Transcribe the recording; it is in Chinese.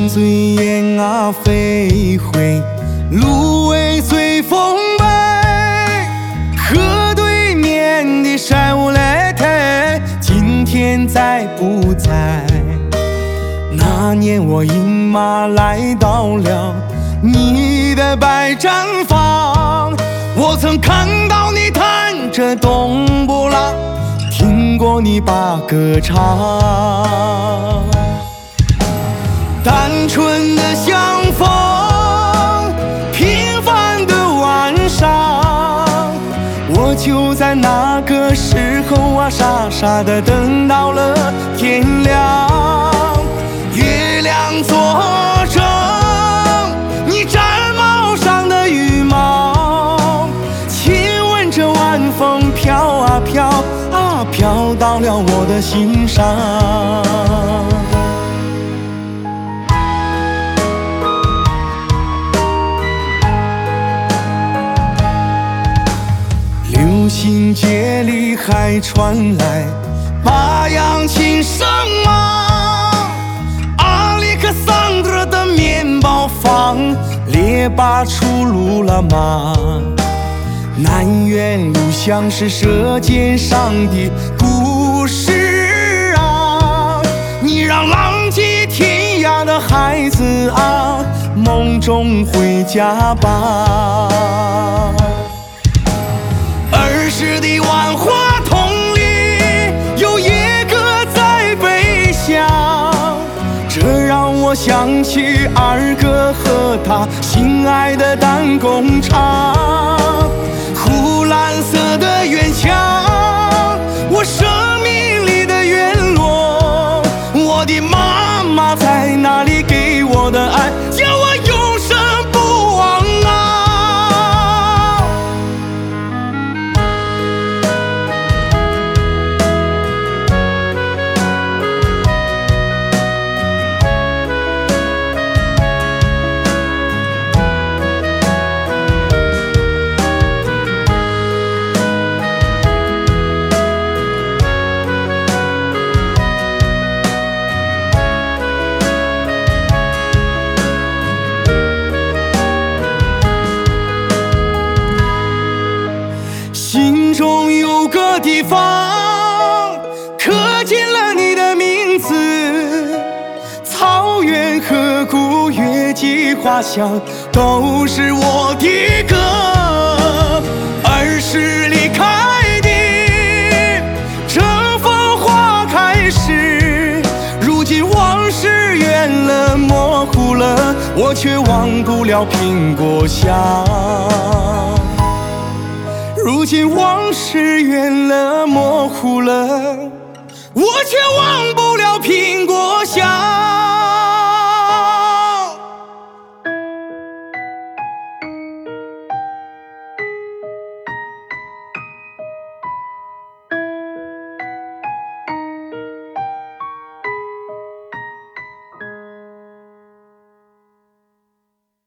醉雁啊飞回，芦苇随风摆。河对面的山无来台，今天在不在？那年我饮马来到了你的百毡房，我曾看到你弹着冬不拉，听过你把歌唱。单纯的相逢，平凡的晚上，我就在那个时候啊，傻傻的等到了天亮。月亮作证，你毡帽上的羽毛，亲吻着晚风飘啊飘啊，飘到了我的心上。流行街里还传来八扬琴声吗？阿里克桑德的面包房，列巴出炉了吗？南园路像是舌尖上的故事啊，你让浪迹天涯的孩子啊，梦中回家吧。儿时的万花筒里有野歌在飞翔，这让我想起二哥和他心爱的弹弓厂。湖蓝色的院墙，我生命里的院落，我的妈妈在那里给我的爱，叫我永生不忘啊。心中有个地方刻进了你的名字，草原河谷月季花香都是我的歌。儿时离开的这风花开时，如今往事远了模糊了，我却忘不了苹果香。如今往事远了模糊了，我却忘不了苹果香。